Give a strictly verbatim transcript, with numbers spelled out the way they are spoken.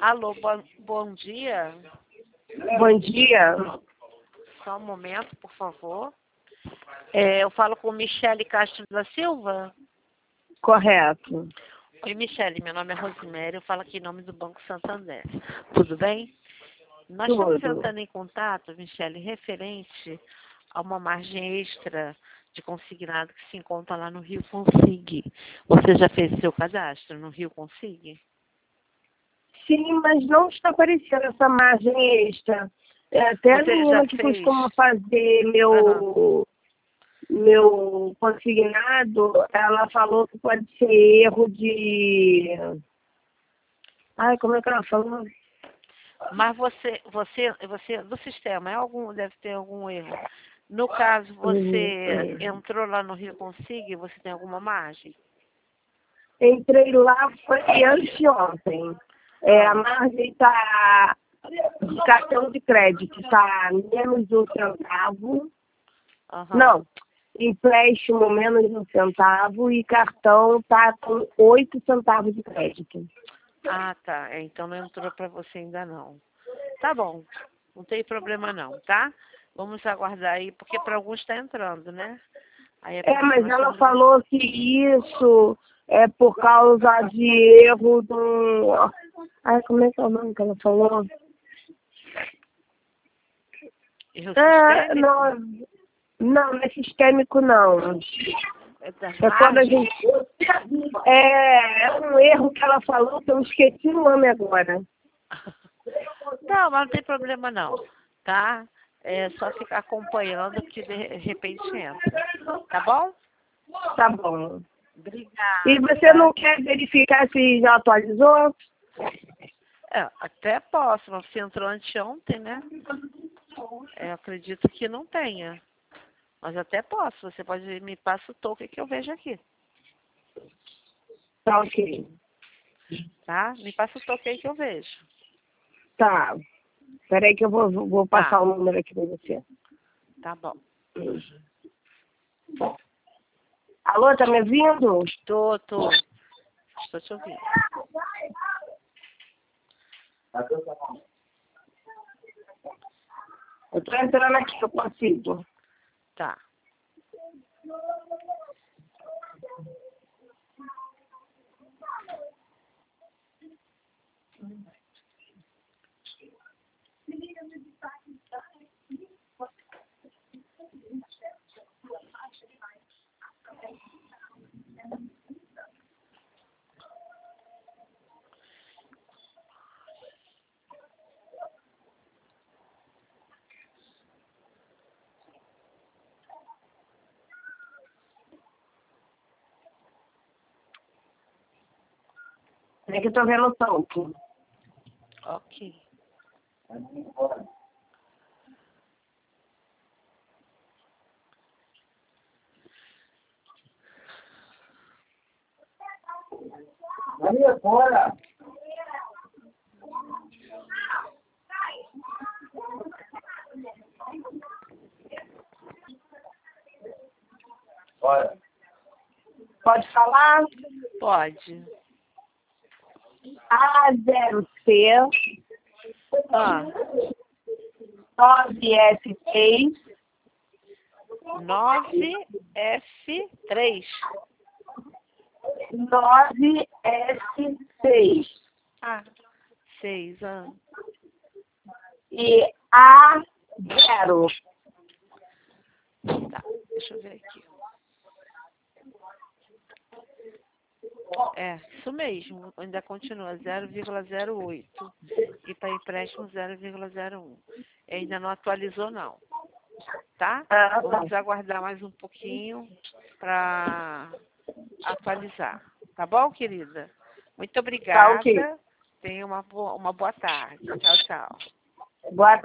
Alô, bom, bom dia. Bom dia. Só um momento, por favor. É, eu falo com Michele Castro da Silva. Correto. Oi, Michele, meu nome é Rosemary, eu falo aqui em nome do Banco Santander. Tudo bem? Nós Tudo. estamos entrando em contato, Michele, referente a uma margem extra de consignado que se encontra lá no Rio Consig. Você já fez seu cadastro no Rio Consig? Sim, mas não está aparecendo essa margem extra. É, até a Você menina já que fez? costuma fazer meu, Aham. meu consignado, ela falou que pode ser erro de... Ai, como é que ela falou? Mas você, você, você, do sistema, é algum, deve ter algum erro. No caso, você entrou lá no Rio Consig, você tem alguma margem? Entrei lá, foi anteontem. É, a Ah, margem está de cartão de crédito, está menos um centavo. aham. Não, empréstimo menos um centavo e cartão está com oito centavos de crédito. Ah, tá. É, então não entrou para você ainda não. Tá bom. Não tem problema não, tá? Vamos aguardar aí, porque para alguns está entrando, né? Aí é por É, isso que mas nós ela estamos... falou que isso é por causa de erro do... Ai, como é que é o nome que ela falou? Erro É, sistêmico? não, não, não é sistêmico, não. É das É quando a margens? gente... É, é um erro que ela falou que eu esqueci o nome agora. Não, mas não tem problema não, tá? É só ficar acompanhando que de repente entra. Tá bom? Tá bom. E Obrigada, você tá? não quer verificar se já atualizou? É, até posso, mas você entrou anteontem, né? É, eu acredito que não tenha. Mas até posso. Você pode me passa o token que eu vejo aqui, Tá ok. tá? Me passa o token aí que eu vejo. Tá. Peraí que eu vou, vou passar Tá, o número aqui pra você. tá bom. Alô, tá me ouvindo? Tô, tô. Estou te ouvindo. Eu tô entrando aqui, eu consigo. Tá. É que eu tô vendo o tanto. Ok. Aí agora. Olha. Pode falar? Pode. A zero C Ah, nove F seis nove F três. nove F seis Ah, seis. Ah. e A zero. Tá, deixa eu ver aqui. É, isso mesmo, ainda continua zero vírgula zero oito e para empréstimo zero vírgula zero um. Ainda não atualizou não, tá? Ah, Vamos tá. aguardar mais um pouquinho para atualizar, tá bom, querida? Muito Tá ok. obrigada, tenha uma boa, uma boa tarde. Tchau, tchau. Boa